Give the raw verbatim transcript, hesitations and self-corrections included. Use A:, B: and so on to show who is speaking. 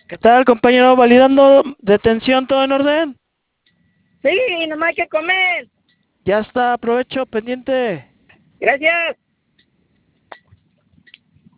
A: ¿Qué tal, compañero? ¿Validando detención? ¿Todo en orden?
B: Sí, nomás hay que comer.
A: Ya está, aprovecho, pendiente.
B: Gracias.